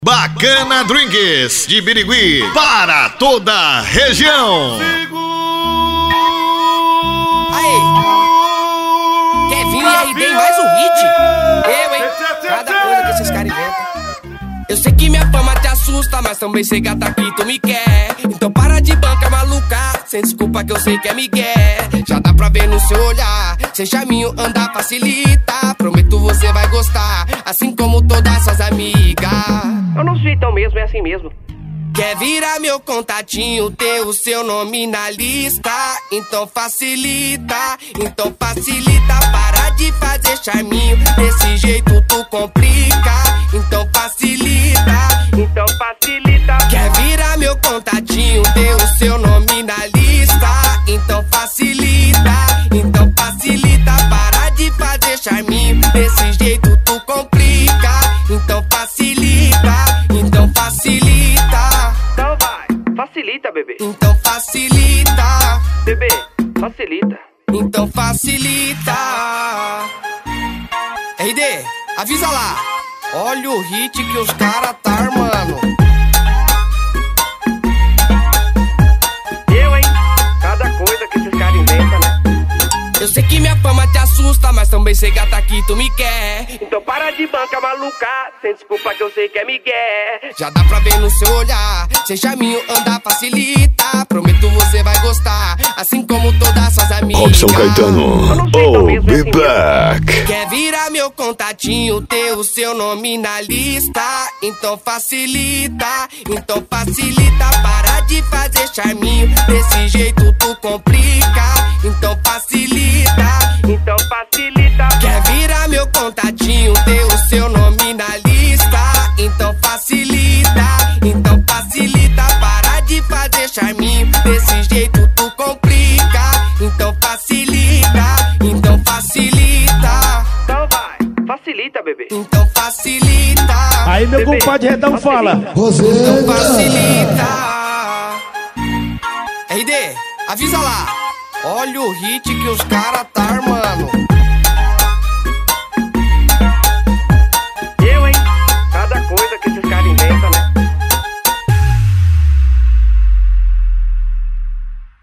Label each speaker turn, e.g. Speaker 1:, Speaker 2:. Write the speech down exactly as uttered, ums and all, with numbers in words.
Speaker 1: Bacana Drinks de Birigui para toda a região.
Speaker 2: Aí, quer vir aí, tem mais um hit? Eu, hein? Cada coisa que esses caras inventam. Eu sei que minha fama te assusta, mas também sei gata que tu me quer. Então para de banca maluca, sem desculpa que eu sei que é migué. Já dá pra ver no seu olhar, sem charminho andar facilita. Prometo você vai gostar, assim como todas suas amigas. Eu não sou tão mesmo, é assim mesmo. Quer virar meu contatinho, ter o seu nome na lista? Então facilita, então facilita. Para de fazer charminho, desse jeito tu complica. Então facilita, então facilita. Quer virar meu contatinho, ter o seu nome na lista? Então facilita, então facilita. Para de fazer charminho, desse jeito tu complica. Então facilita, então facilita. Então vai, facilita, bebê. Então facilita, bebê, facilita. Então facilita. R D, avisa lá. Olha o hit que os caras tá armando. Eu, hein? Cada coisa que esses caras inventam, né? Eu sei que minha fama te assusta, mas também sei gata que tu me quer. Então para de banca maluca, sem desculpa que eu sei que é migué. Já dá pra ver no seu olhar, sem charminho andar facilita. Prometo você vai gostar, assim como todas suas amigas.
Speaker 3: Robson Caetano, oh, be back.
Speaker 2: Quer virar meu contatinho, ter o seu nome na lista? Então facilita, então facilita. Para de fazer charminho, desse jeito tu complica. Então facilita, então facilita. Quer virar meu contatinho, ter o seu nome na lista? Então facilita, então facilita. Para de fazer charminho, desse jeito tu complica. Então facilita, então facilita. Então vai, facilita, bebê. Então facilita.
Speaker 4: Aí meu bebê, compadre Redão fala.
Speaker 2: Então facilita. R D, avisa lá. Olha o hit que os caras tá armando.